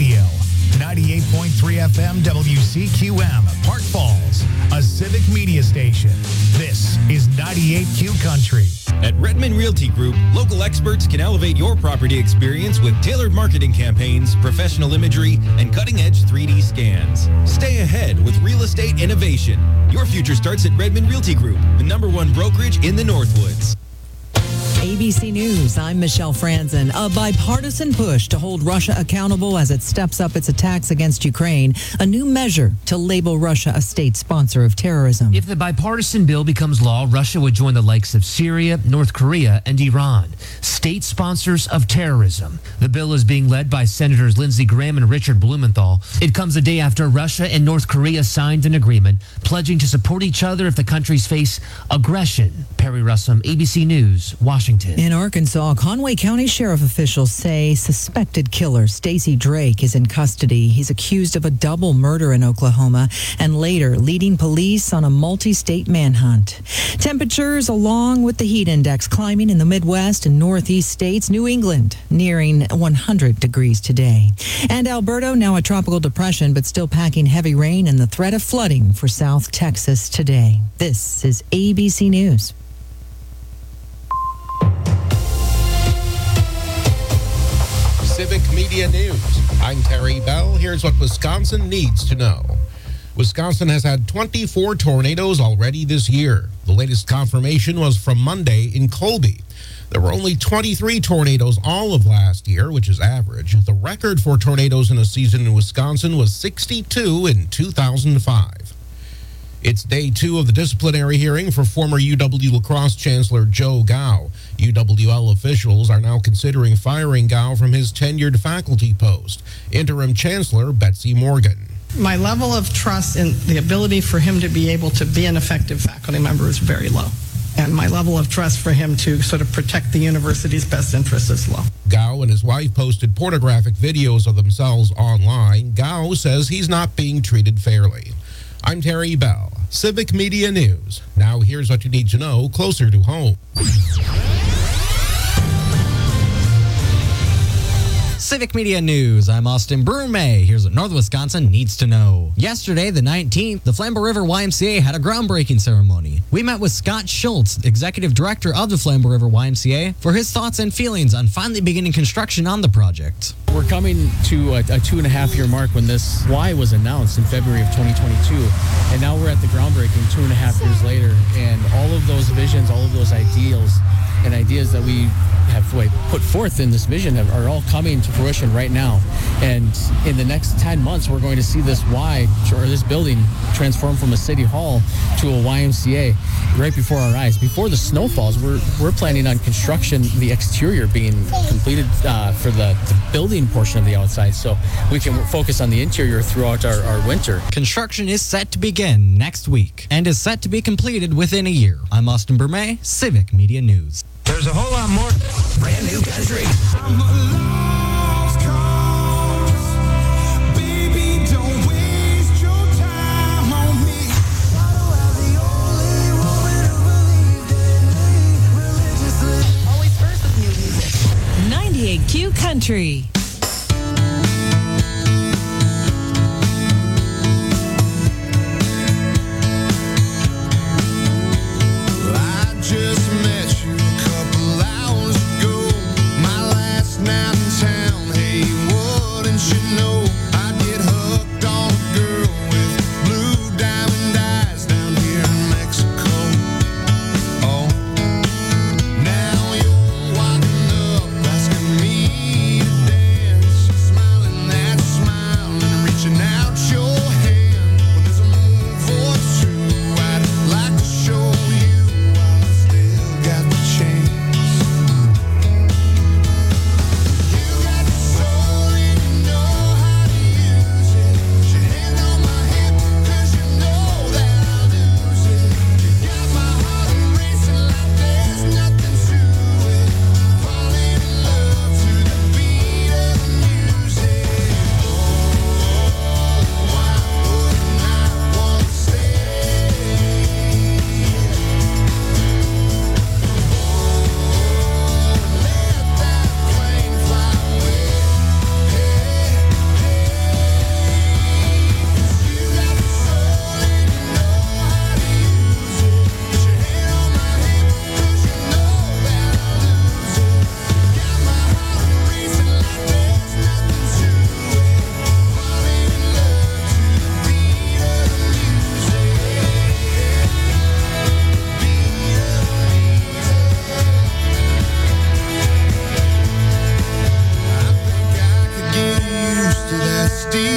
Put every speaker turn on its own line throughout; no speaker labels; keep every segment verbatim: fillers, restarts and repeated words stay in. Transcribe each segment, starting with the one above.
Radio, ninety-eight point three F M W C Q M, Park Falls, a civic media station. This is ninety-eight Q Country.
At Redmond Realty Group, local experts can elevate your property experience with tailored marketing campaigns, professional imagery, and cutting-edge three D scans. Stay ahead with real estate innovation. Your future starts at Redmond Realty Group, the number one brokerage in the Northwoods.
A B C News, I'm Michelle Franzen. A bipartisan push to hold Russia accountable as it steps up its attacks against Ukraine. A new measure to label Russia a state sponsor of terrorism.
If the bipartisan bill becomes law, Russia would join the likes of Syria, North Korea, and Iran, state sponsors of terrorism. The bill is being led by Senators Lindsey Graham and Richard Blumenthal. It comes a day after Russia and North Korea signed an agreement pledging to support each other if the countries face aggression. Perry Russum, A B C News, Washington.
In Arkansas, Conway County Sheriff officials say suspected killer Stacey Drake is in custody. He's accused of a double murder in Oklahoma and later leading police on a multi-state manhunt. Temperatures along with the heat index climbing in the Midwest and Northeast states. New England nearing one hundred degrees today. And Alberto, now a tropical depression, but still packing heavy rain and the threat of flooding for South Texas today. This is A B C News.
Civic Media News. I'm Terry Bell. Here's what Wisconsin needs to know. Wisconsin has had twenty-four tornadoes already this year. The latest confirmation was from Monday in Colby. There were only twenty-three tornadoes all of last year, which is average. The record for tornadoes in a season in Wisconsin was sixty-two in two thousand five. It's day two of the disciplinary hearing for former U W La Crosse Chancellor Joe Gow. U W L officials are now considering firing Gow from his tenured faculty post. Interim Chancellor Betsy Morgan.
My level of trust in the ability for him to be able to be an effective faculty member is very low. And my level of trust for him to sort of protect the university's best interests is low.
Gow and his wife posted pornographic videos of themselves online. Gow says he's not being treated fairly. I'm Terry Bell, Civic Media News. Now here's what you need to know closer to home.
Civic Media News, I'm Austin Brume. Here's what North Wisconsin needs to know. Yesterday, the nineteenth, the Flambeau River Y M C A had a groundbreaking ceremony. We met with Scott Schultz, Executive Director of the Flambeau River Y M C A, for his thoughts and feelings on finally beginning construction on the project.
We're coming to a, a two and a half year mark when this Y was announced in February of twenty twenty-two. And now we're at the groundbreaking two and a half years later. And all of those visions, all of those ideals and ideas that we have put forth in this vision are all coming to fruition right now. And in the next ten months, we're going to see this Y, or this building, transform from a city hall to a Y M C A right before our eyes. Before the snow falls, we're, we're planning on construction, the exterior being completed uh, for the, the building portion of the outside, so we can focus on the interior throughout our, our winter.
Construction is set to begin next week and is set to be completed within a year. I'm Austin Brume, Civic Media News.
There's a whole lot more brand new country. I'm a lost cause. Baby, don't waste your time on me. The only woman who believed in me religiously. Always first with new music.
ninety-eight Q Country.
I just met you a couple hours ago. My last night in town. Hey, wouldn't you know I get hooked on a girl with blue diamond eyes down here in Mexico. Oh, now you're walking up asking me to dance.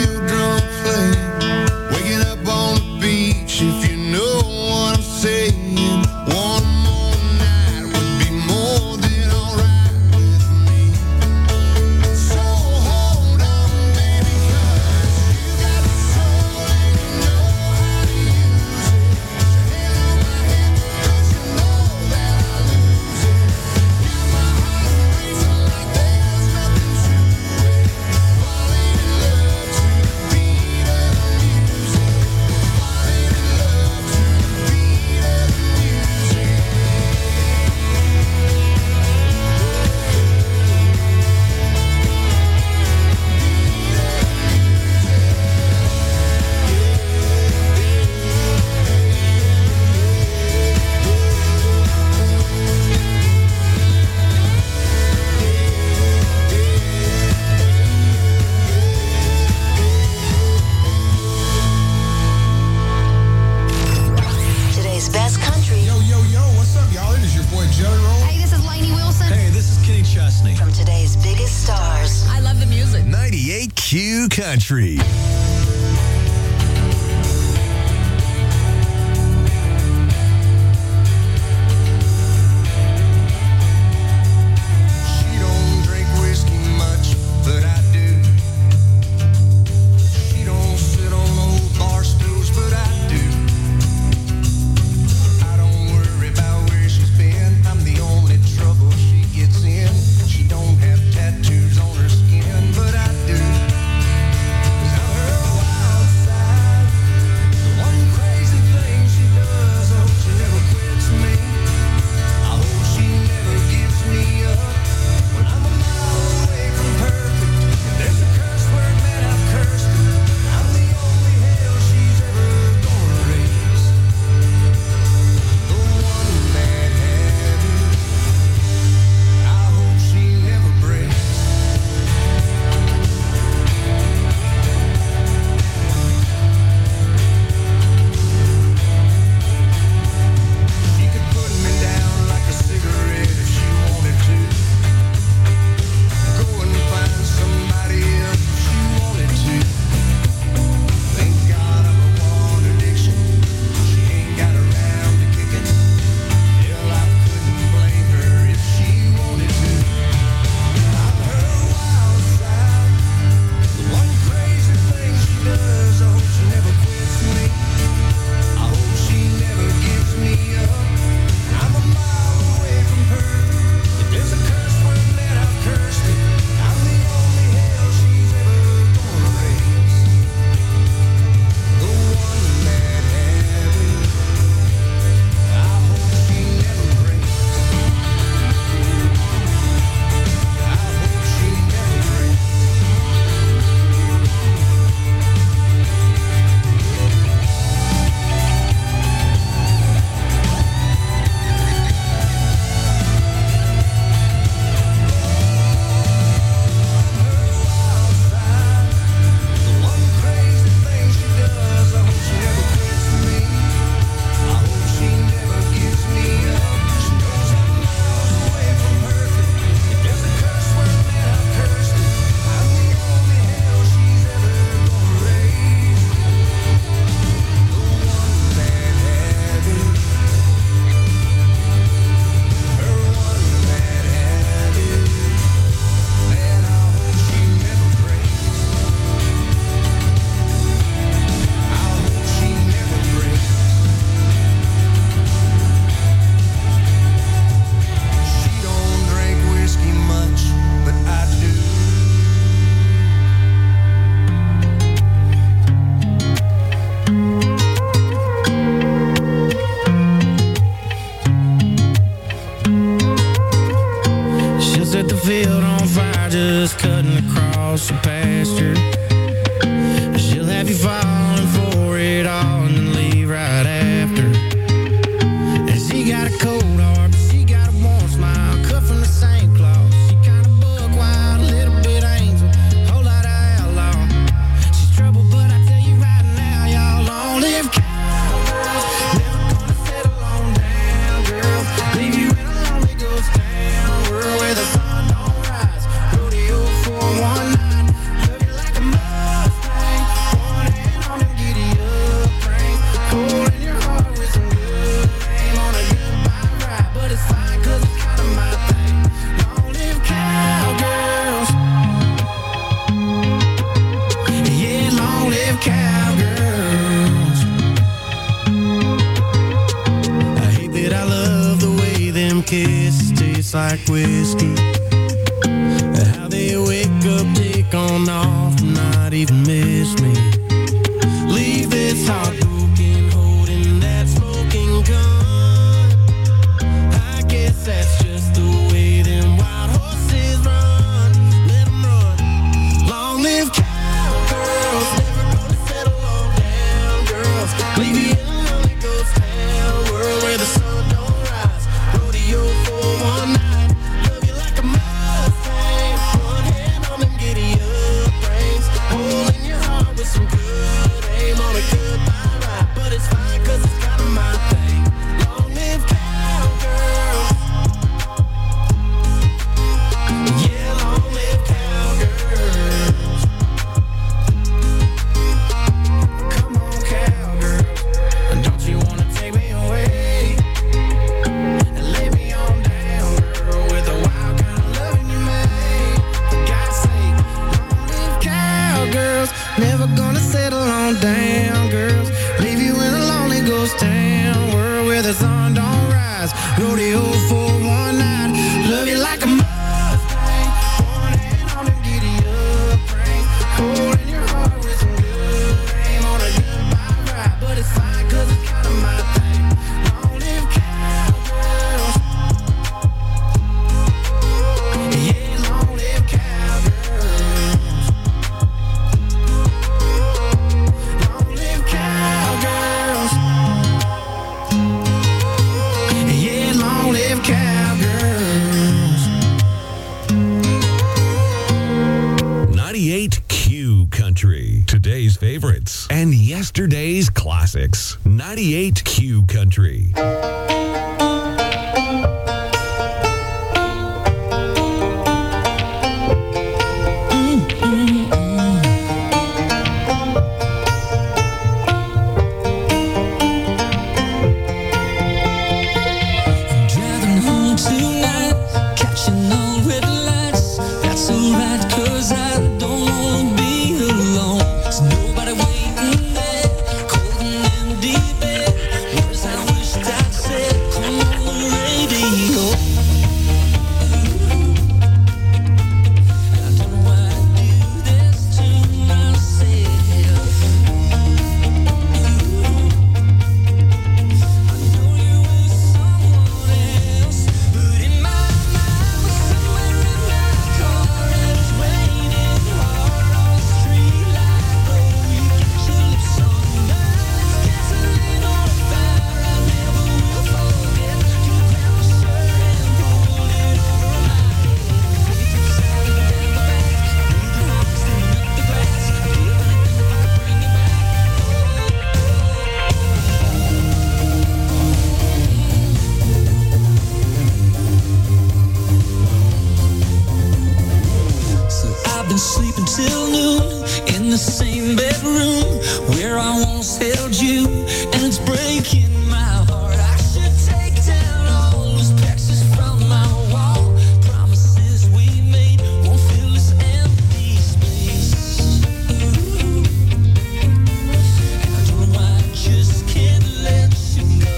still drunk playing, waking up on the beach, if you know what I'm saying. One more night would be more than alright with me. So hold on, baby, 'cause you got the soul and you know how to use it. Put your hand on my hip, 'cause you know that I lose it. Got my heart racing like there's nothing to it. Falling in love to the beat of the music. Falling in love to the beat of the music.
Today's best country.
Yo, yo, yo, what's up, y'all? It is your boy Jelly Roll.
Hey, this is Lainey Wilson.
Hey, this is Kenny Chesney.
From today's biggest stars.
I love the music.
ninety-eight Q Country.
She don't drink whiskey much, but I do. She don't sit on old bar stools, but I do. I don't worry about where she's been. I'm the only trouble she gets in. She don't have tattoos on her skin, but I do. 'Cause I'm her
like whiskey. How they wake up, take on off, not even miss me. Leave this heart broken, holding that smoking gun. I guess that's just the way them wild horses run. Let them run. Long live cowgirls, never gonna settle on down girls. Leave you in a lonely ghost town world where the sun don't rise. Rodeo for one night, love you like a Mustang. One hand on them giddy up reins, hole in your heart with some good aim on a goodbye ride. But it's fine 'cause it's kind of my thing. Long live cowgirls. Yeah, long live cowgirls. Come on, cowgirls. Don't you wanna take me away and lay me on down, girl, with the wild kind of loving you made? For God's sake, long live cowgirls. Never gonna settle on down, girls. Leave you in a lonely ghost town world where the sun don't rise. Rodeo for one night, love you like a Mustang. One hand on them giddy up reins, holding your heart with some good aim on a goodbye ride. But it's fine 'cause it's kind of my thing. Long live cowgirls. Yeah, long live cowgirls. Long live cowgirls. Yeah, long live cowgirls.
ninety-eight Q Country. Today's favorites and yesterday's classics. ninety-eight Q Country.
Driving home tonight, catching all red lights. That's alright 'cause I don't wanna be alone. There's nobody waiting there, cold and empty bed. Words I wished I'd said, come on the radio. I don't know why I do this to myself. I know you were someone else, but in my mind was somewhere in my car and it's raining hard on the street like oh, you got your lips on mine. It's gasoline on a fire I never will forget. You grabbed my shirt and pulled it over my head. Fingertips out and down my back, breathing hard, standing up the grass. I'd give anything if I could bring you back. So I've been sleeping till noon in the same bedroom where I once held you, and it's breaking my heart. I should take down all those pictures from my wall. Promises we made won't fill this empty space. And I don't know why I just can't let you go.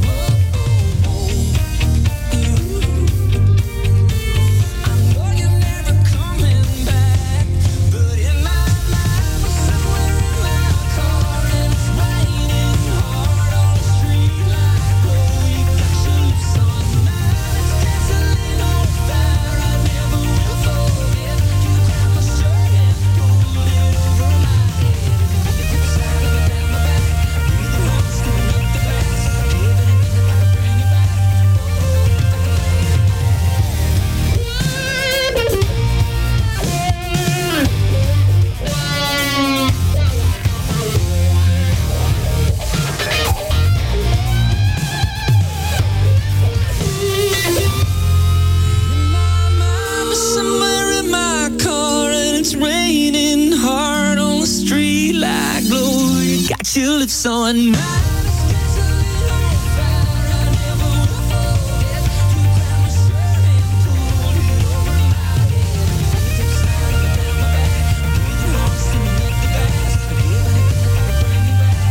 I know you're never coming back, but in my mind was somewhere in my car and it's raining hard on the street like oh, you got your lips on mine. It's gasoline on fire I never will forget. You grabbed my shirt and pulled it over my head. Fingertips out and down my back, breathing hard, standing up the grass. I'd give anything if I could bring you back. Somewhere in my car and it's raining hard on the street like glory. Got your lips on mine. It's gasoline on fire I never will forget. You grabbed my shirt and pulled it over my head. Fingertips out and down my back, breathing hard, standing up the grass. I'd give anything if I could bring you back.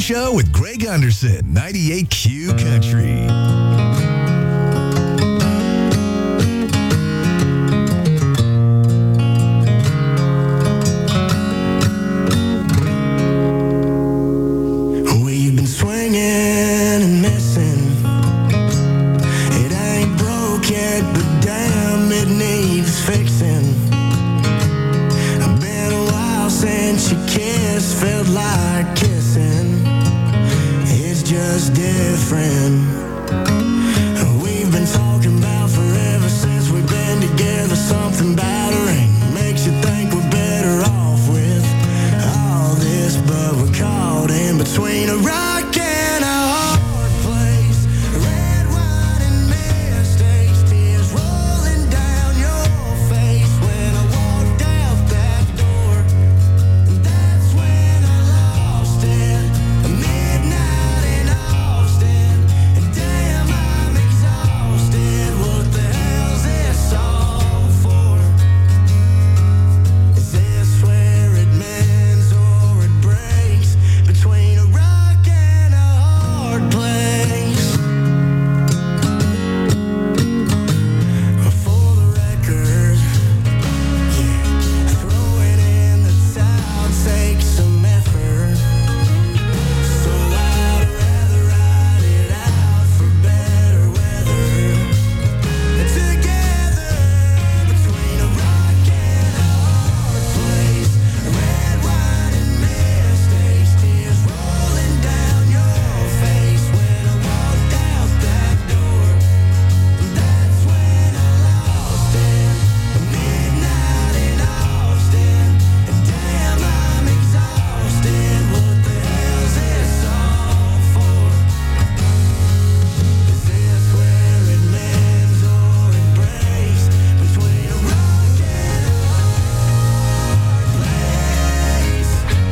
Show with Greg Anderson, ninety-eight Q Country.
We've been swinging and missing. It ain't broke yet, but damn, it needs fixing. Been a while since you kissed, felt like kissing. It's just different. We've been talking about forever since we've been together. Something about her ain't makes you think we're better off with all this, but we're caught in between a rock and a hard place. Red wine and mistakes, tears rolling down your face when I walked out that door. That's when I lost it. Midnight in Austin, and damn, I'm exhausted. What the hell's this all for? Is this where it mends or it breaks? Between a rock and a hard place. For the record, yeah, throwing in the towel takes some effort. So I'd rather ride it out for better weather. Together, between a rock and a hard place. Red wine and mistakes, tears rolling down your face when I walked out that door. That's when I lost it. Midnight in Austin, and damn, I'm exhausted. What the hell's this all for? Is this where it mends or it breaks? Between a rock and a hard place.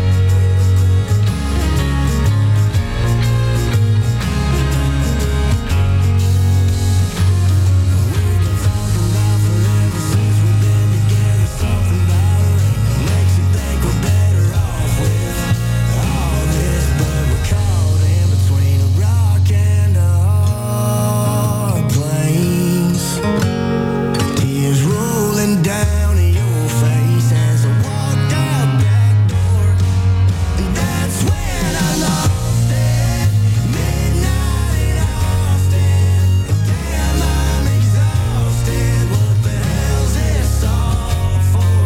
We've been talking about forever since we've been together. Something about her ain't makes you think we're better off with all this, but we're caught in between a rock and a hard place. Tears rolling down your face as I walked out that door, and that's when I lost it. Midnight in Austin, and damn, I'm exhausted. What the hell's this all for?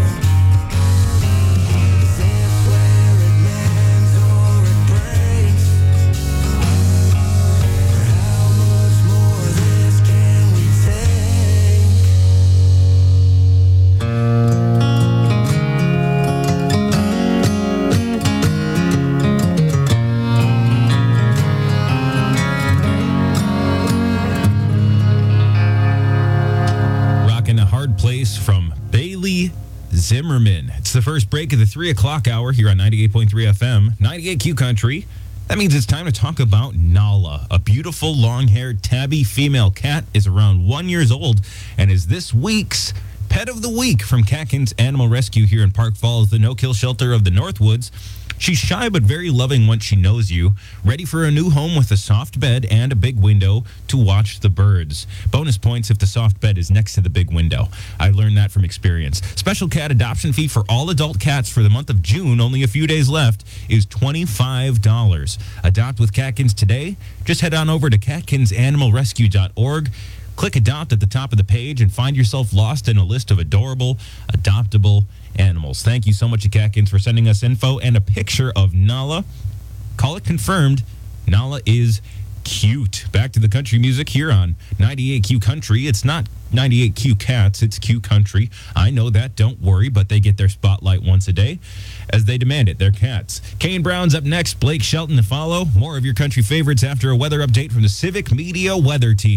Is this where it mends or it breaks? How much more of this can we take?
Rockin' a Hard Place from Bailey Zimmerman. It's the first break of the three o'clock hour here on ninety-eight point three F M, ninety-eight Q Country. That means it's time to talk about Nala. A beautiful long-haired tabby female cat is around one years old and is this week's Pet of the Week from Catkins Animal Rescue here in Park Falls, the no-kill shelter of the Northwoods. She's shy but very loving once she knows you, ready for a new home with a soft bed and a big window to watch the birds. Bonus points if the soft bed is next to the big window. I learned that from experience. Special cat adoption fee for all adult cats for the month of June, only a few days left, is twenty-five dollars. Adopt with Catkins today. Just head on over to catkins animal rescue dot org. Click Adopt at the top of the page and find yourself lost in a list of adorable, adoptable animals. Thank you so much to Catkins for sending us info and a picture of Nala. Call it confirmed. Nala is cute. Back to the country music here on ninety-eight Q Country. It's not ninety-eight Q Cats, it's Q Country. I know that, don't worry, but they get their spotlight once a day as they demand it. They're cats. Kane Brown's up next, Blake Shelton to follow. More of your country favorites after a weather update from the Civic Media Weather Team.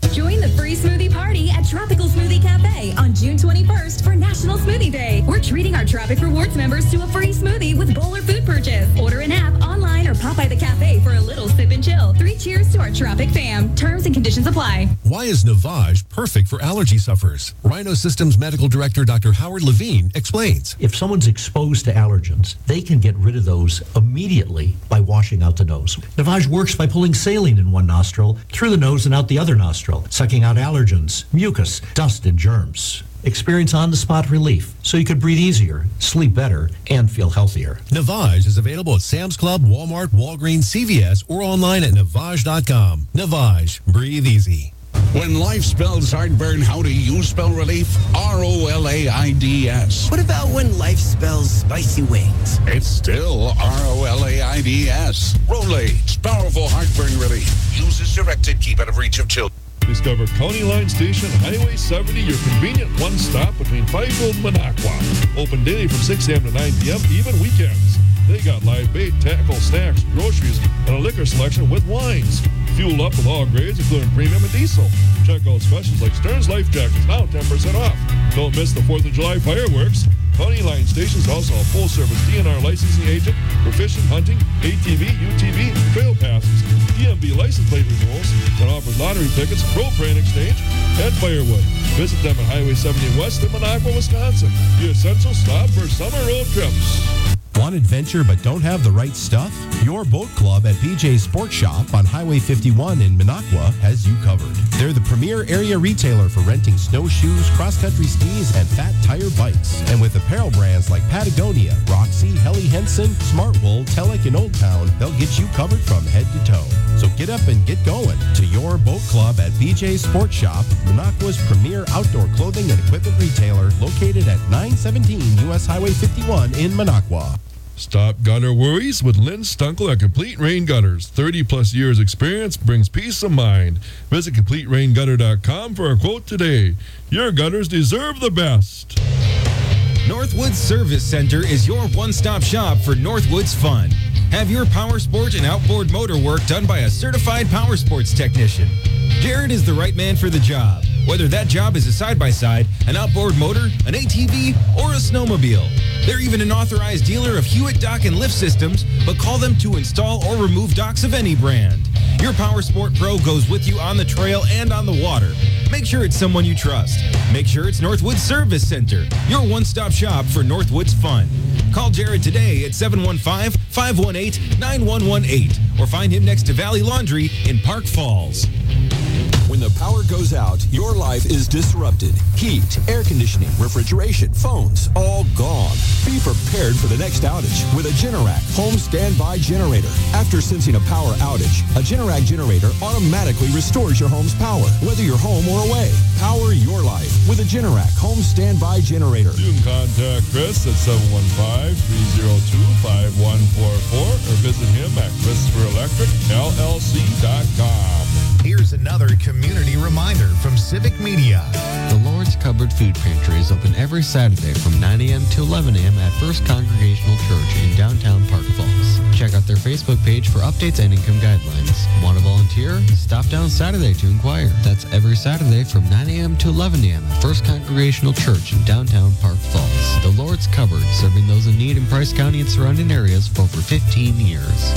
Join the free smoothie party at Tropical Smoothie Cafe on June twenty-first for National Smoothie Day. We're treating our Tropic Rewards members to a free smoothie with bowl or food purchase. Order an app, online, or pop by the cafe for a little sip and chill. Three cheers to our Tropic fam. Terms and conditions apply.
Why is Navage perfect for allergy sufferers? Rhino Systems Medical Director Doctor Howard Levine explains.
If someone's exposed to allergens, they can get rid of those immediately by washing out the nose. Navage works by pulling saline in one nostril, through the nose and out the other nostril, sucking out allergens, mucus, dust, and germs. Experience on-the-spot relief so you could breathe easier, sleep better, and feel healthier.
Navage is available at Sam's Club, Walmart, Walgreens, C V S, or online at Navage dot com. Navage. Breathe easy.
When life spells heartburn, how do you spell relief? R O L A I D S.
What about when life spells spicy wings?
It's still R O L A I D S. Rolaids, powerful heartburn relief. Use as directed, keep out of reach of children.
Discover County Line Station, Highway seventy, your convenient one-stop between Fikeville and Minocqua. Open daily from six a.m. to nine p.m., even weekends. They got live bait, tackle, snacks, groceries, and a liquor selection with wines. Fuel up with all grades, including premium and diesel. Check out specials like Stearns Life Jackets, now ten percent off. Don't miss the fourth of July fireworks. County Line Station is also a full-service D N R licensing agent for fishing, hunting, A T V, U T V, trail passes, D M V license plate renewals, and offers lottery tickets, propane exchange, and firewood. Visit them at Highway seventy West in Minocqua, Wisconsin. The essential stop for summer road trips.
Want adventure but don't have the right stuff? Your boat club at B J's Sports Shop on Highway fifty-one in Minocqua has you covered. They're the premier area retailer for renting snowshoes, cross-country skis, and fat tire bikes. And with apparel brands like Patagonia, Roxy, Helly Hansen, Smartwool, Telek, and Old Town, they'll get you covered from head to toe. So get up and get going to your boat club at B J's Sports Shop, Minocqua's premier outdoor clothing and equipment retailer, located at nine seventeen U S Highway fifty-one in Minocqua.
Stop gutter worries with Lynn Stunkel at Complete Rain Gutters. thirty plus years experience brings peace of mind. Visit complete rain gutter dot com for a quote today. Your gutters deserve the best.
Northwoods Service Center is your one-stop shop for Northwoods fun. Have your power sport and outboard motor work done by a certified power sports technician. Jared is the right man for the job, whether that job is a side-by-side, an outboard motor, an A T V, or a snowmobile. They're even an authorized dealer of Hewitt dock and lift systems, but call them to install or remove docks of any brand. Your Power Sport Pro goes with you on the trail and on the water. Make sure it's someone you trust. Make sure it's Northwoods Service Center, your one-stop shop for Northwoods fun. Call Jared today at seven one five, five one eight, nine one one eight or find him next to Valley Laundry in Park Falls.
When the power goes out, your life is disrupted. Heat, air conditioning, refrigeration, phones, all gone. Be prepared for the next outage with a Generac home standby generator. After sensing a power outage, a Generac generator automatically restores your home's power, whether you're home or away. Power your life with a Generac home standby generator.
You can contact Chris at seven one five, three zero two, five one four four or visit him at Christopher Electric L L C dot com.
Here's another community reminder from Civic Media.
The Lord's Cupboard Food Pantry is open every Saturday from nine a.m. to eleven a.m. at First Congregational Church in downtown Park Falls. Check out their Facebook page for updates and income guidelines. Want to volunteer? Stop down Saturday to inquire. That's every Saturday from nine a.m. to eleven a.m. at First Congregational Church in downtown Park Falls. The Lord's Cupboard, serving those in need in Price County and surrounding areas for over fifteen years.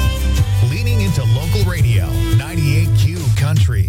Leaning into local radio, ninety-eight Q Country.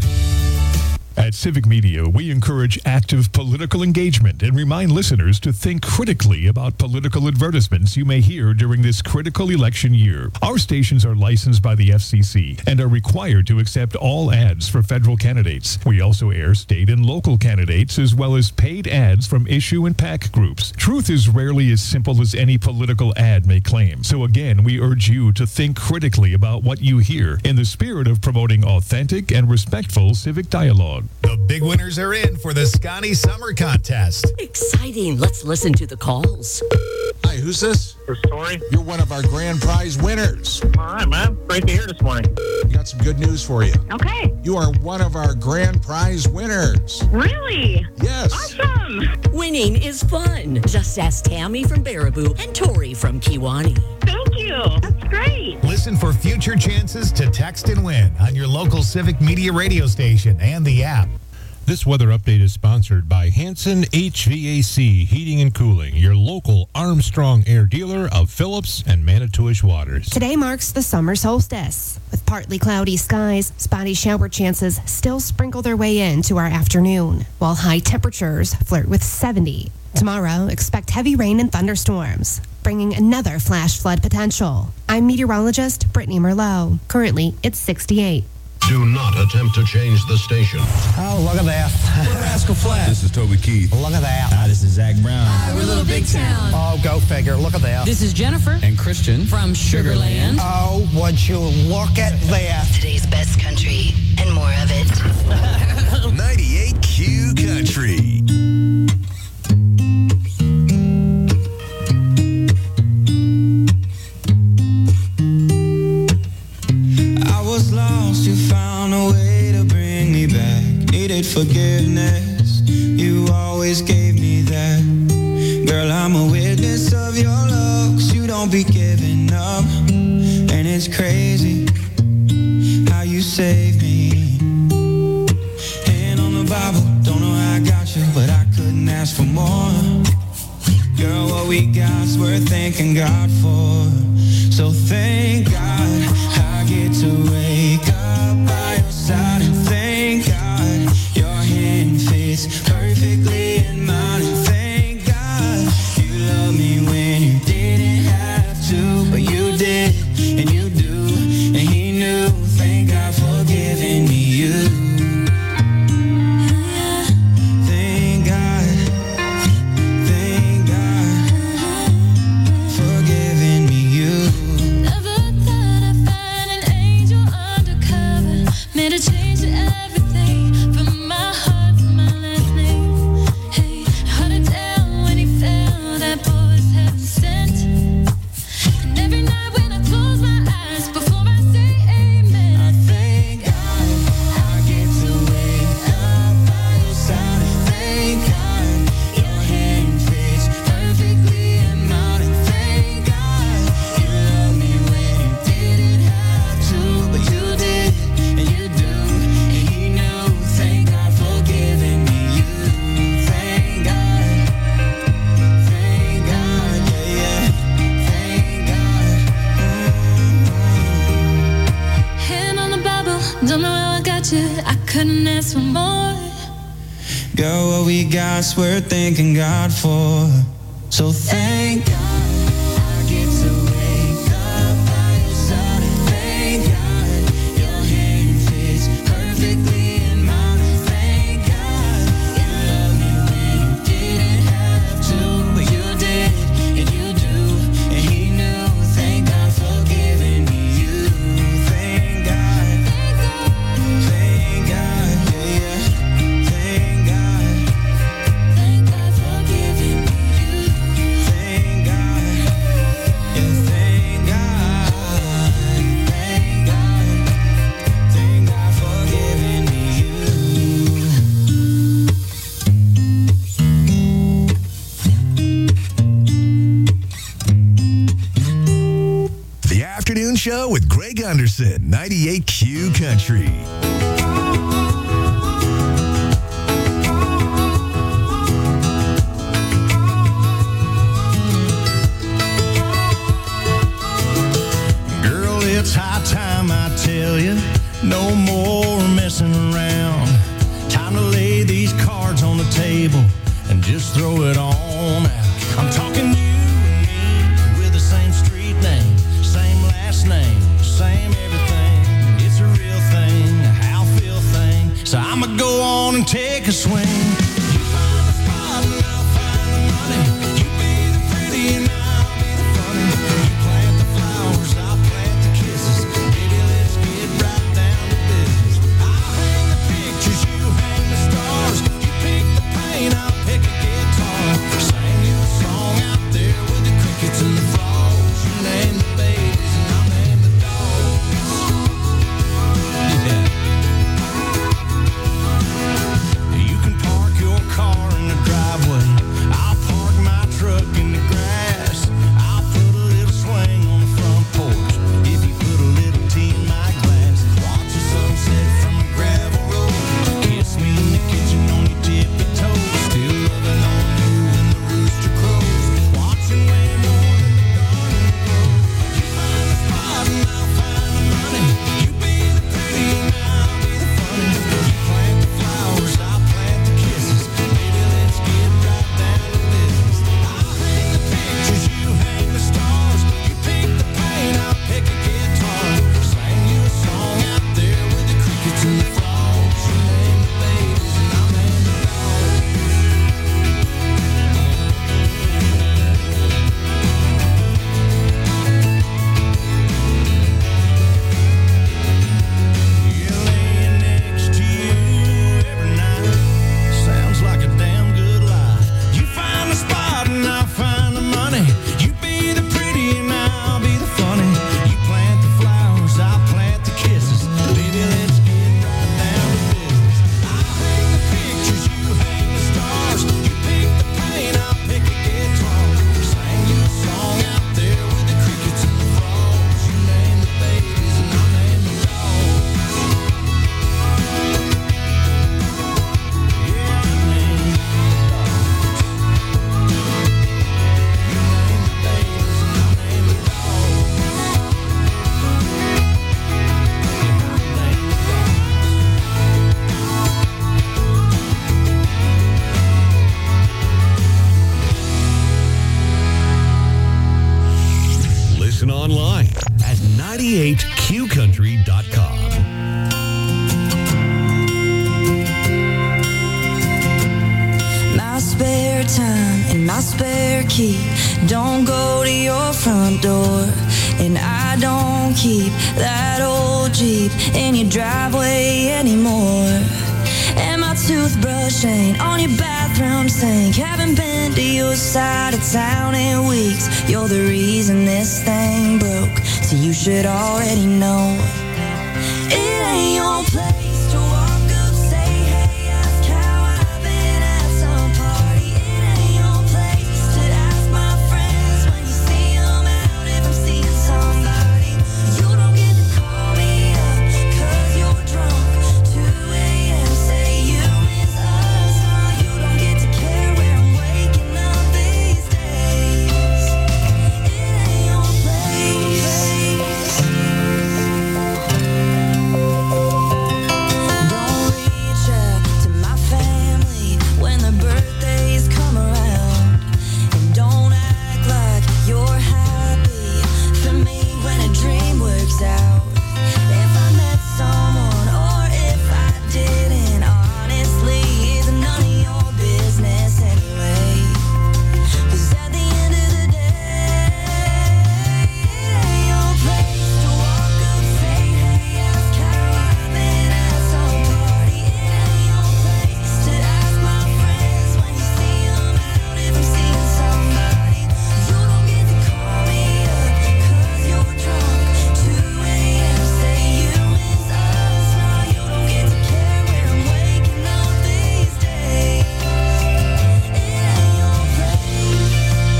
At Civic Media, we encourage active political engagement and remind listeners to think critically about political advertisements you may hear during this critical election year. Our stations are licensed by the F C C and are required to accept all ads for federal candidates. We also air state and local candidates as well as paid ads from issue and PAC groups. Truth is rarely as simple as any political ad may claim. So again, we urge you to think critically about what you hear in the spirit of promoting authentic and respectful civic dialogue.
The big winners are in for the Scotty Summer Contest.
Exciting. Let's listen to the calls.
Hi, who's this?
This is Tori.
You're one of our grand prize winners.
All right, man. Great to hear this morning.
We got some good news for you.
Okay.
You are one of our grand prize winners.
Really?
Yes.
Awesome.
Winning is fun. Just ask Tammy from Baraboo and Tori from Kiwani.
Thank you. That's great.
Listen for future chances to text and win on your local Civic Media radio station and the app.
This weather update is sponsored by Hanson H V A C Heating and Cooling, your local Armstrong Air dealer of Phillips and Manitowish Waters.
Today marks the summer solstice. With partly cloudy skies, spotty shower chances still sprinkle their way into our afternoon, while high temperatures flirt with seventy. Tomorrow, expect heavy rain and thunderstorms, bringing another flash flood potential. I'm meteorologist Brittany Merlot. Currently, it's sixty-eight.
Do not attempt to change the station.
Oh, look at that. We're Rascal Flatts.
This is Toby Keith.
Look at that.
Hi, this is Zach Brown.
Hi, we're Little Big Town. Oh, go figure. Look at that.
This is Jennifer.
And Christian.
From Sugarland.
Oh, would you look at that.
Today's best country and more of it.
ninety-eight Q Country.
You found a way to bring me back. Needed forgiveness. You always gave me that. Girl, I'm a witness of your love, 'cause you don't be giving up. And it's crazy how you saved me. Hand on the Bible, don't know how I got you, but I couldn't ask for more. Girl, what we got's worth thanking God for. So thank God I get to wake up by your side, and thank God your hand fits perfectly in mine, and thank God you love me when you didn't have to, but you did, and you do, and he knew. Thank God for giving me you. Thank God, thank God for giving me you.
Made a change to everything, from my heart to my last name. Hey, hard to tell when he fell, that boy was heaven sent. And every night when I close my eyes, before I say amen, I thank God I get to wake up by your side. And thank God your hand fits perfectly in mine. And thank God you love me when you didn't have to, but you did. And you do, and he knew. Thank God for giving me you. Thank God, thank God, yeah, yeah. Thank God. Mm-hmm. Hand on the Bible, don't know how I got you. I couldn't ask for more. Girl, what we got's worth thanking God for. So thank God. I get to wake up by your side, and thank God your hand fits perfectly in mine. Thank God you love me when you didn't have to, but you did, and you do, and he knew. Thank God for giving me you. Thank God, thank God, yeah, yeah. Thank God, thank God for giving me you. Thank God, yeah, thank God, thank God, thank God for giving me you.
The Afternoon Show with Greg Anderson, ninety-eight Q Country.
Girl, it's high time I tell you, no more messing around. Time to lay these cards on the table and just throw it on out. I'm talking you and me with the same street name, same last name, same everything. It's a real thing, a how feel thing. So I'ma go on and take a swing. You find the spot and I'll find the money. You be the pretty and I'll be the funny. You plant the flowers, I'll plant the kisses. Baby, let's get right down to business. I'll hang the pictures, you hang the stars. You pick the paint, I'll pick a guitar.
listen online at ninety-eight q country dot com.
My spare time and my spare key don't go to your front door, and I don't keep that old Jeep in your driveway anymore. And my toothbrush ain't on your bathroom sink. Haven't been to your side of town in weeks. You're the reason this thing broke, so you should already know. It ain't your place to walk up, say, hey, ask how I've been at some party. It ain't your place to ask my friends when you see them out if I'm seeing somebody. You don't get to call me up cause you're drunk. two a.m. say you miss us. No, you don't get to care where I'm waking up these days. It ain't your place. Don't reach out to my family when their birthdays come around, and don't act like you're happy for me when a dream works out. If I met someone or if I didn't, honestly, it's none of your business anyway. 'Cause at the end of the day, it ain't your place to walk up, say, hey, ask how I've been at some party. It ain't your place to ask my friends when you see them out if I'm seeing somebody. You don't get to call me up cause you're drunk. two a.m. say you miss us. No, you don't get to care where I'm waking up these days. It ain't your place.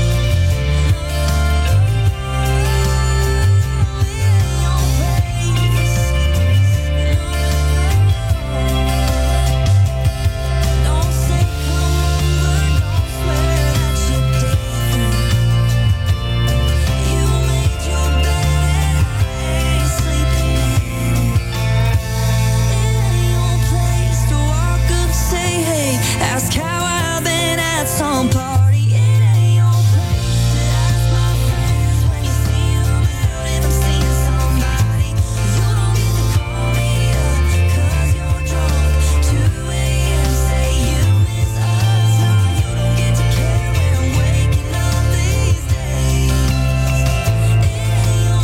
Don't say come over, don't swear that you're different. You made your bed and I ain't sleeping in it. It ain't your place to walk up, say hey, ask how I've been at some party. It ain't your place to ask my friends when you see them out if I'm seeing somebody. You don't get to call me up cause you're drunk. two a.m. say you miss us. No, you don't get to care where I'm waking up these days. It ain't your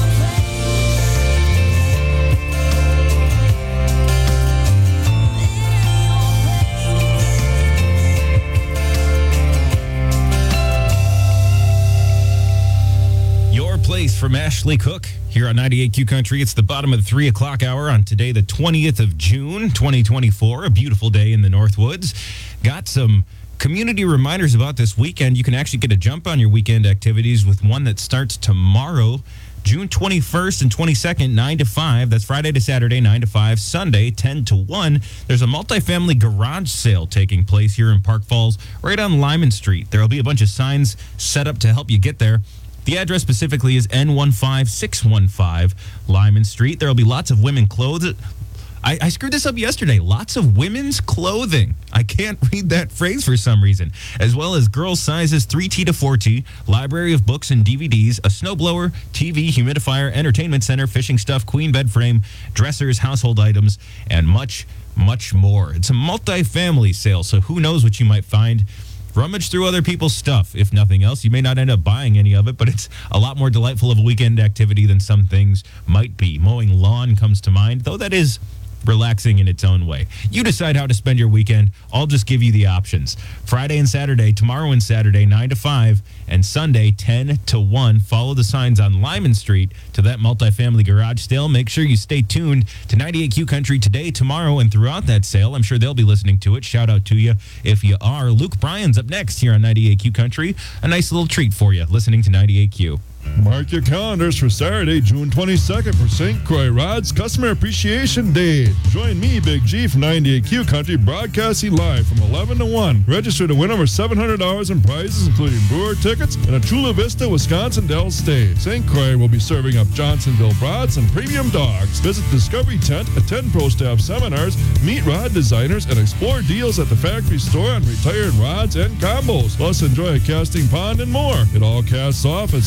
Your Place from Ashley Cook here on ninety-eight Q Country. It's the bottom of the three o'clock hour on today, the twentieth of June, twenty twenty-four. A beautiful day in the Northwoods. Got some community reminders about this weekend. You can actually get a jump on your weekend activities with one that starts tomorrow, June twenty-first and twenty-second, nine to five. That's Friday to Saturday, nine to five. Sunday, ten to one. There's a multifamily garage sale taking place here in Park Falls, right on Lyman Street. There will be a bunch of signs set up to help you get there. The address specifically is N one five six one five Lyman Street. There will be lots of women clothes. I, I screwed this up yesterday. Lots of women's clothing. I can't read that phrase for some reason. As well as girls' sizes three T to four T, library of books and D V Ds, a snowblower, T V, humidifier, entertainment center, fishing stuff, queen bed frame, dressers, household items, and much, much more. It's a multi-family sale, so who knows what you might find. Rummage through other people's stuff. If nothing else, you may not end up buying any of it, but it's a lot more delightful of a weekend activity than some things might be. Mowing lawn comes to mind, though that is relaxing in its own way. You decide how to spend your weekend. I'll just give you the options. Friday and Saturday, tomorrow and Saturday, nine to five, and Sunday, ten to one. Follow the signs on Lyman Street to that multifamily garage sale. Make sure you stay tuned to ninety-eight Q Country today, tomorrow, and throughout that sale. I'm sure they'll be listening to it. Shout out to you if you are. Luke Bryan's up next here on ninety-eight Q Country. A nice little treat for you listening to ninety-eight Q.
Mark your calendars for Saturday, June twenty-second for Saint Croix Rod's Customer Appreciation Day. Join me, Big G, from ninety-eight Q Country, broadcasting live from eleven to one. Register to win over seven hundred dollars in prizes, including brewer tickets and a Chula Vista, Wisconsin Dell stay. Saint Croix will be serving up Johnsonville brats and premium dogs. Visit Discovery Tent, attend Pro Staff seminars, meet rod designers, and explore deals at the factory store on retired rods and combos. Plus, enjoy a casting pond and more. It all casts off at seven a.m.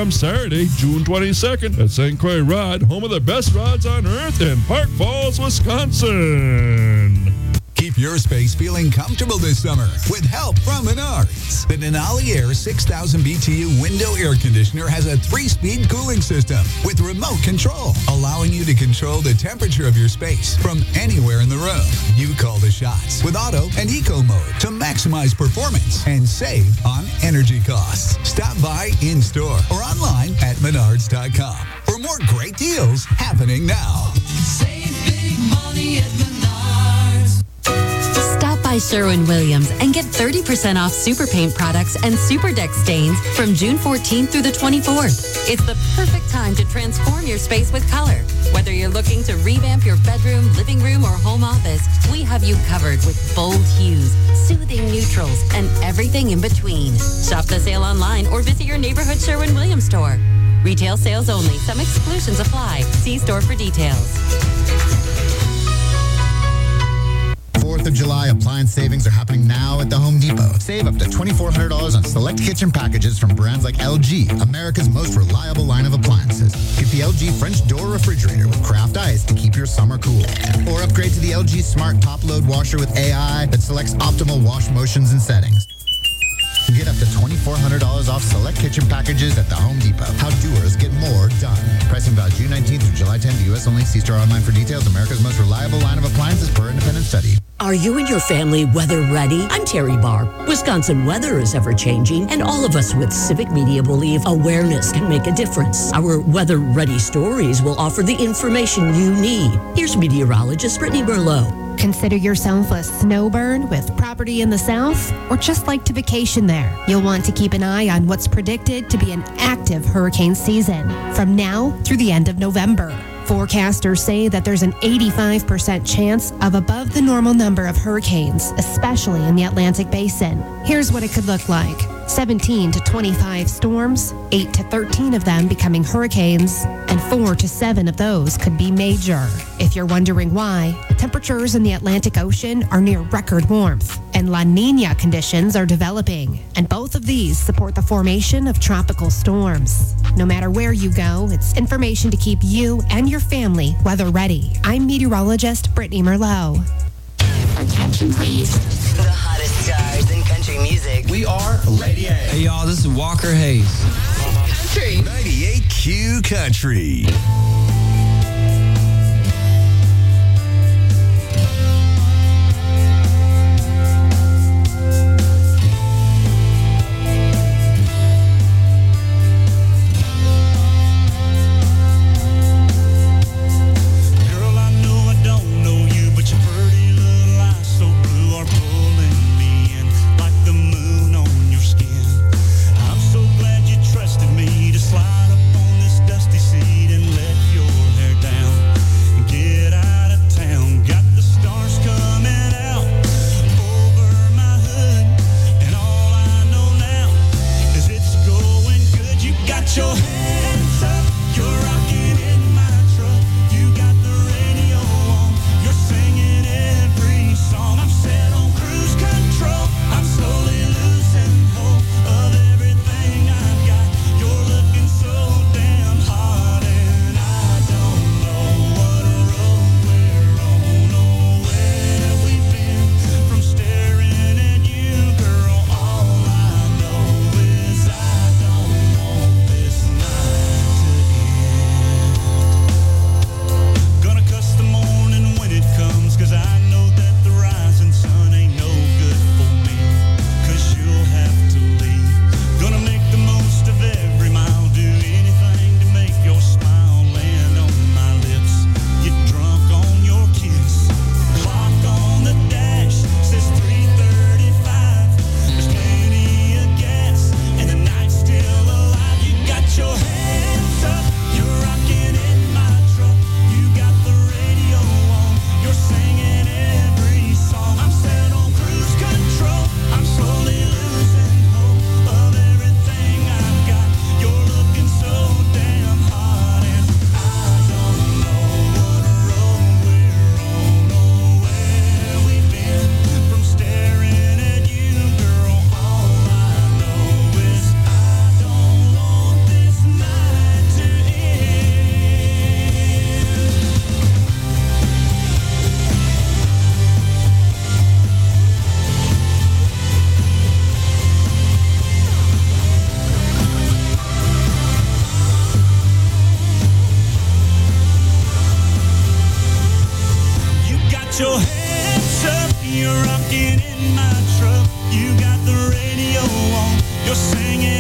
p.m. Saturday, June twenty-second at Saint Croix Rod, home of the best rods on earth in Park Falls, Wisconsin.
Keep your space feeling comfortable this summer with help from Menards. The Denali Air six thousand B T U window air conditioner has a three-speed cooling system with remote control, allowing you to control the temperature of your space from anywhere in the room. You call the shots with auto and eco mode to maximize performance and save on energy costs. Stop by in-store or online at menards dot com for more great deals happening now.
Save big money at Menards.
Stop by Sherwin-Williams and get thirty percent off Super Paint products and Super Deck stains from June fourteenth through the twenty-fourth. It's the perfect time to transform your space with color. Whether you're looking to revamp your bedroom, living room, or home office, we have you covered with bold hues, soothing neutrals, and everything in between. Shop the sale online or visit your neighborhood Sherwin-Williams store. Retail sales only. Some exclusions apply. See store for details.
fourth of July appliance savings are happening now at the Home Depot. Save up to twenty-four hundred dollars on select kitchen packages from brands like L G, America's most reliable line of appliances. Get the L G French door refrigerator with craft ice to keep your summer cool. Or upgrade to the L G Smart Top Load Washer with A I that selects optimal wash motions and settings. Get up to twenty-four hundred dollars off select kitchen packages at the Home Depot. How doers get more done. Pricing valid June nineteenth through July tenth, U S only. See store online for details. America's most reliable line of appliances per independent study.
Are you and your family weather ready? I'm Terry Barr. Wisconsin weather is ever changing, and all of us with Civic Media believe awareness can make a difference. Our weather ready stories will offer the information you need. Here's meteorologist Brittany Merlot.
Consider yourself a snowbird with property in the south, or just like to vacation there. You'll want to keep an eye on what's predicted to be an active hurricane season from now through the end of November. Forecasters say that there's an eighty-five percent chance of above the normal number of hurricanes, especially in the Atlantic Basin. Here's what it could look like. seventeen to twenty-five storms, eight to thirteen of them becoming hurricanes, and four to seven of those could be major. If you're wondering why, temperatures in the Atlantic Ocean are near record warmth, and La Nina conditions are developing, and both of these support the formation of tropical storms. No matter where you go, it's information to keep you and your family weather ready. I'm meteorologist Brittany Merlot.
Attention, please. The hottest stars in country music.
We are Lady A.
Hey, y'all, this is Walker Hayes.
Country.
ninety-eight Q Country.
Slide up on this dusty seat and let your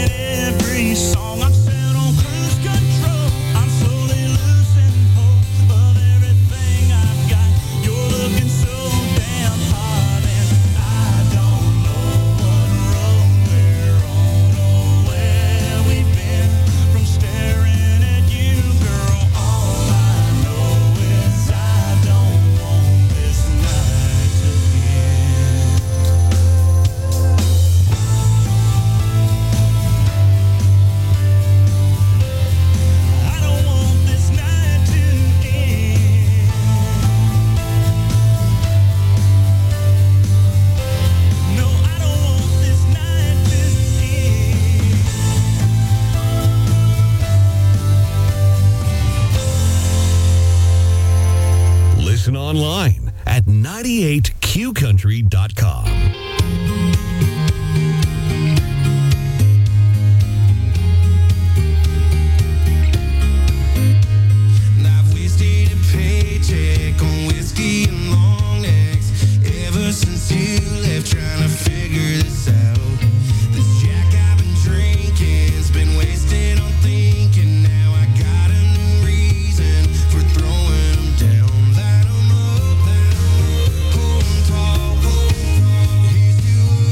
singing every song. I'm set on cruise control. I'm slowly losing hope of everything I've got. You're looking so damn hot, and I don't know what road we're on or where we've been from staring at you, girl. All I know is I don't want this night to end. I don't want this night to end. No, I don't want this night to end.
Listen online at ninety-eight q country dot com.
I've wasted a paycheck on whiskey and long necks ever since you left, trying to figure this out. This Jack I've been drinking's been wasted on thinking. Now I got a new reason for throwing them down. Light 'em up, light 'em up, hold 'em tall. Here's to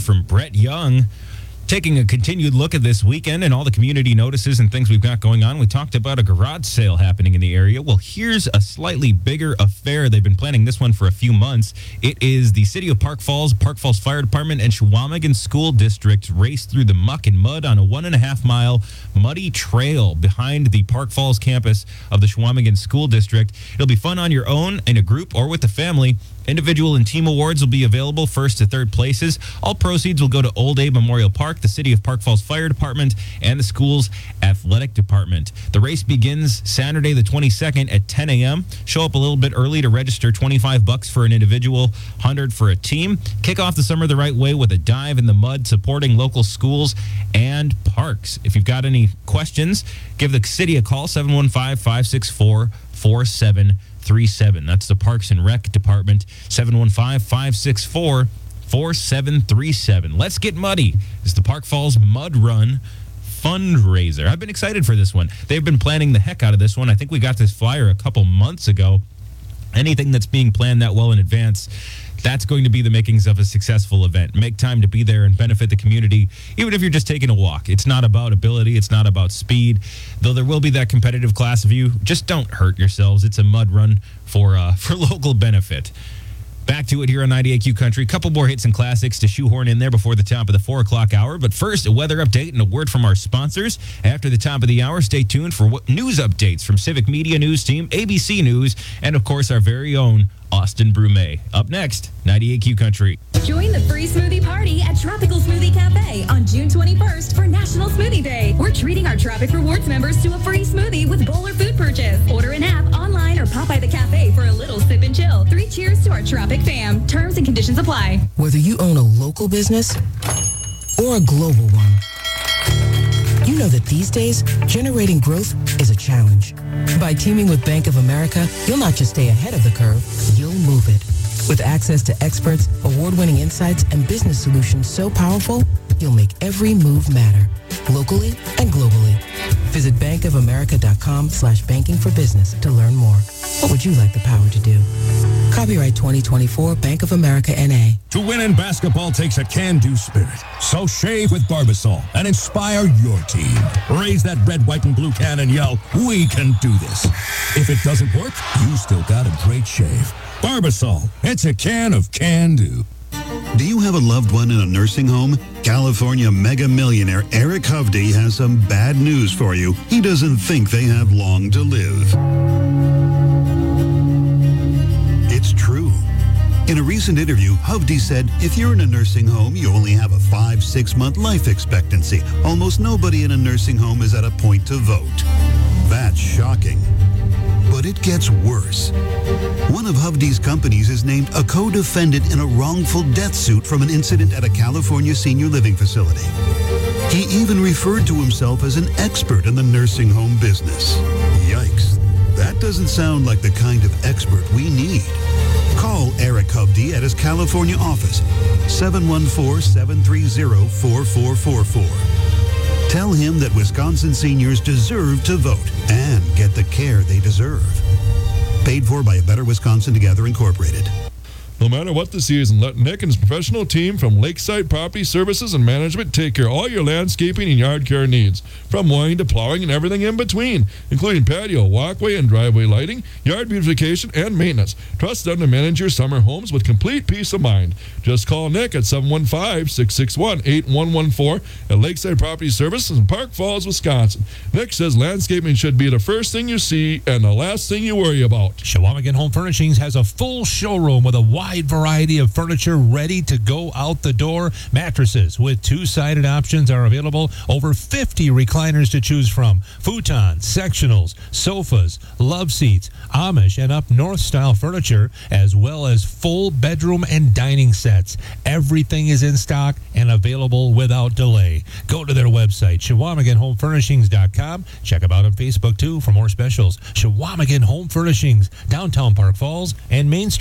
from Brett Young. Taking a continued look at this weekend and all the community notices and things we've got going on, we talked about a garage sale happening in the area. Well, here's a slightly bigger affair. They've been planning this one for a few months. It is the City of Park Falls, Park Falls Fire Department, and Chequamegon School District race through the muck and mud on a one and a half mile muddy trail behind the Park Falls campus of the Chequamegon School District. It'll be fun on your own, in a group, or with the family. Individual and team awards will be available first to third places. All proceeds will go to Old Abe Memorial Park, the City of Park Falls Fire Department, and the school's athletic department. The race begins Saturday the twenty-second at ten a.m. Show up a little bit early to register. twenty-five bucks for an individual, one hundred for a team. Kick off the summer the right way with a dive in the mud supporting local schools and parks. If you've got any questions, give the city a call, seven one five, five six four, four seven three seven. That's the Parks and Rec Department, seven one five, five six four, four seven three seven. Let's Get Muddy. It's the Park Falls Mud Run fundraiser. I've been excited for this one. They've been planning the heck out of this one. I think we got this flyer a couple months ago. Anything that's being planned that well in advance, that's going to be the makings of a successful event. Make time to be there and benefit the community, even if you're just taking a walk. It's not about ability. It's not about speed, though there will be that competitive class of you. Just don't hurt yourselves. It's a mud run for uh, for local benefit. Back to it here on ninety-eight Q Country. A couple more hits and classics to shoehorn in there before the top of the four o'clock hour. But first, a weather update and a word from our sponsors. After the top of the hour, stay tuned for what news updates from Civic Media News Team, A B C News, and of course, our very own Austin Brumet. Up next, ninety-eight Q Country.
Join the free smoothie party at Tropical Smoothie Cafe on June twenty-first for National Smoothie Day. We're treating our Tropic Rewards members to a free smoothie with bowl or food purchase. Order an app, online, or pop by the cafe for a little sip and chill. Three cheers to our Tropic fam. Terms and conditions apply.
Whether you own a local business or a global one, you know that these days, generating growth is a challenge. By teaming with Bank of America, you'll not just stay ahead of the curve, you'll move it. With access to experts, award-winning insights, and business solutions so powerful, you'll make every move matter, locally and globally. Visit bankofamerica.com slash banking for business to learn more. What would you like the power to do? Copyright twenty twenty-four, Bank of America, N A.
To win in basketball takes a can-do spirit. So shave with Barbasol and inspire your team. Raise that red, white, and blue can and yell, "We can do this." If it doesn't work, you still got a great shave. Barbasol, it's a can of can-do.
Do you have a loved one in a nursing home? California mega millionaire Eric Hovde has some bad news for you. He doesn't think they have long to live. It's true. In a recent interview, Hovde said, if you're in a nursing home, you only have a five, six-month life expectancy. Almost nobody in a nursing home is at a point to vote. That's shocking. But it gets worse. One of Hovde's companies is named a co-defendant in a wrongful death suit from an incident at a California senior living facility. He even referred to himself as an expert in the nursing home business. Yikes. That doesn't sound like the kind of expert we need. Call Eric Hovde at his California office, seven one four, seven three zero, four four four four. Tell him that Wisconsin seniors deserve to vote and get the care they deserve. Paid for by A Better Wisconsin Together Incorporated.
No matter what the season, let Nick and his professional team from Lakeside Property Services and Management take care of all your landscaping and yard care needs, from mowing to plowing and everything in between, including patio, walkway, and driveway lighting, yard beautification, and maintenance. Trust them to manage your summer homes with complete peace of mind. Just call Nick at seven one five, six six one, eight one one four at Lakeside Property Services in Park Falls, Wisconsin. Nick says landscaping should be the first thing you see and the last thing you worry about.
Chequamegon Home Furnishings has a full showroom with a wide variety of furniture ready to go out the door. Mattresses with two-sided options are available. Over fifty recliners to choose from. Futons, sectionals, sofas, love seats, Amish and up north style furniture, as well as full bedroom and dining sets. Everything is in stock and available without delay. Go to their website, Chequamegon Home Furnishings dot com. Check them out on Facebook too for more specials. Chequamegon Home Furnishings, downtown Park Falls and Main Street.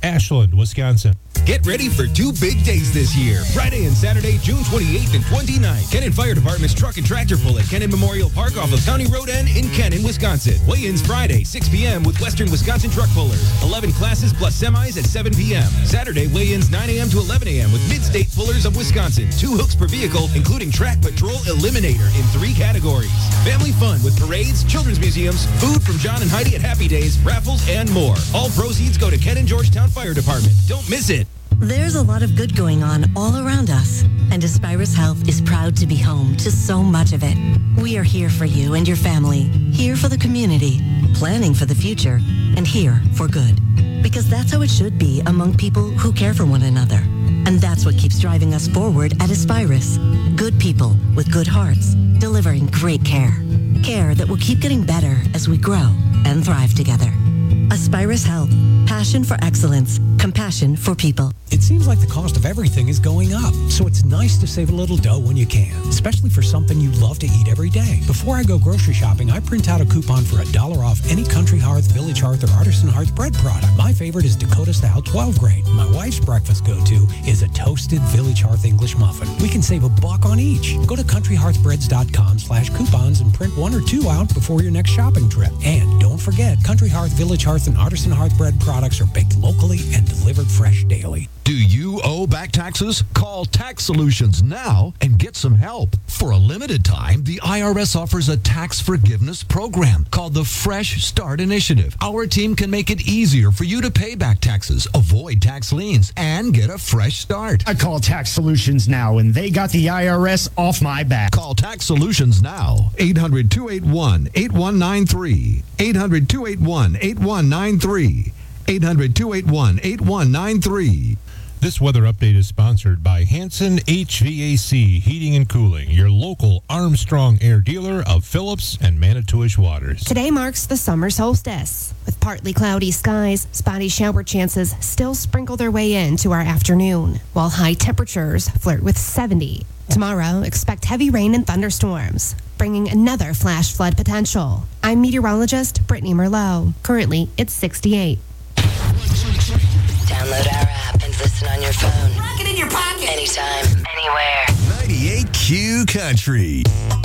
Ashland, Wisconsin.
Get ready for two big days this year. Friday and Saturday, June twenty-eighth and twenty-ninth. Kennon Fire Department's Truck and Tractor Pull at Kennon Memorial Park off of County Road N in Kennon, Wisconsin. Weigh-ins Friday, six p.m. with Western Wisconsin Truck Pullers. eleven classes plus semis at seven p.m. Saturday, weigh-ins nine a.m. to eleven a.m. with Mid-State Pullers of Wisconsin. Two hooks per vehicle, including Track Patrol Eliminator in three categories. Family fun with parades, children's museums, food from John and Heidi at Happy Days, raffles, and more. All proceeds go to Kennon Georgetown Fire Department. Don't miss it.
There's a lot of good going on all around us, and Aspirus Health is proud to be home to so much of it. We are here for you and your family, here for the community, planning for the future, and here for good. Because that's how it should be among people who care for one another. And that's what keeps driving us forward at Aspirus. Good people with good hearts, delivering great care. Care that will keep getting better as we grow and thrive together. Aspirus Health. Passion for excellence. Compassion for people.
It seems like the cost of everything is going up, so it's nice to save a little dough when you can, especially for something you love to eat every day. Before I go grocery shopping, I print out a coupon for a dollar off any Country Hearth, Village Hearth, or Artisan Hearth bread product. My favorite is Dakota Style twelve grain. My wife's breakfast go-to is a toasted Village Hearth English muffin. We can save a buck on each. Go to country hearth breads dot com slash coupons and print one or two out before your next shopping trip. And don't forget, Country Hearth, Village Hearth, and Artisan Hearth bread products are baked locally and delivered fresh daily.
Do you owe back taxes? Call Tax Solutions now and get some help. For a limited time, the I R S offers a tax forgiveness program called the Fresh Start Initiative. Our team can make it easier for you to pay back taxes, avoid tax liens, and get a fresh start.
I call Tax Solutions now, and they got the I R S off my back.
Call Tax Solutions now. eight hundred, two eight one, eight one nine three. eight hundred, two eight one, eight one nine three. eight hundred, two eight one, eight one nine three.
This weather update is sponsored by Hanson H V A C Heating and Cooling, your local Armstrong Air dealer of Phillips and Manitowish Waters.
Today marks the summer solstice. With partly cloudy skies, spotty shower chances still sprinkle their way into our afternoon, while high temperatures flirt with seventy. Tomorrow, expect heavy rain and thunderstorms, bringing another flash flood potential. I'm meteorologist Brittany Merlot. Currently, it's sixty-eight.
Download our app and listen on your phone.
Rock it in your pocket.
Anytime, anywhere.
ninety-eight Q Country.